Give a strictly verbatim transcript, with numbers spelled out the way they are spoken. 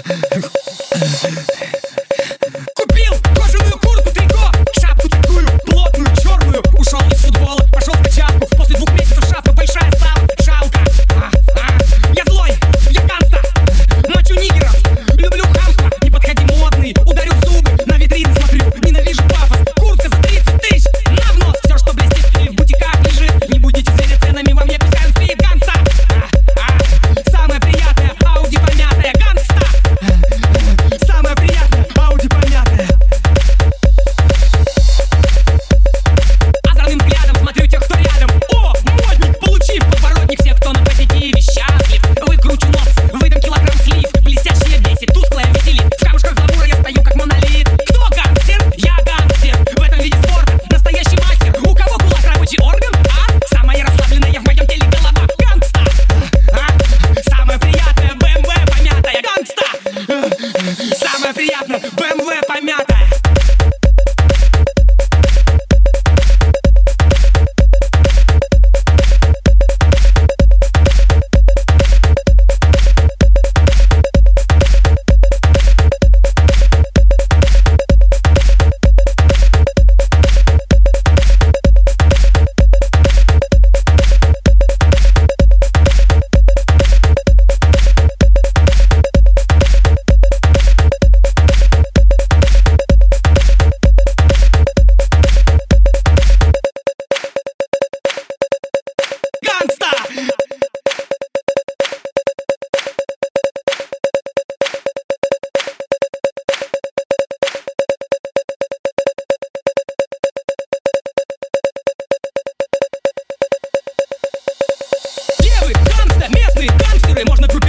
Купил кожаную куртку, трико, шапку такую плотную, черную. Ушел из футбола, пошел в качалку. После двух месяцев шапка большая стала, жалко. а, а. Я злой, я гангста, мочу нигеров, люблю хамство. Не подходи модный, ударю в зубы, на витрины смотрю, ненавижу пафос. Куртка за тридцать тысяч, на в нос. Все, что блестит и в бутиках лежит. Не будете зверя ценами, во мне пускай он спит. Гангста, а, а. Самое приятное, Ауди помятая. Гангста, самое приятное, Ауди помятая. Озорным взглядом смотрю тех, кто рядом. О, модник, получив подбородник. Все, кто на позитиве, счастлив. Выкручу нос, выдам килограмм слив. Блестящие бесит, тусклая веселит. В камушках гламура я стою как монолит. Кто гангстер? Я гангстер. В этом виде спорта настоящий мастер. У кого кулак рабочий орган? А? Самая расслабленная в моем теле голова. Гангста, а? Самое приятное, бэ эм вэ помятая. Гангста, самое приятное, бэ эм вэ помятая. Местные гангстеры, можно купить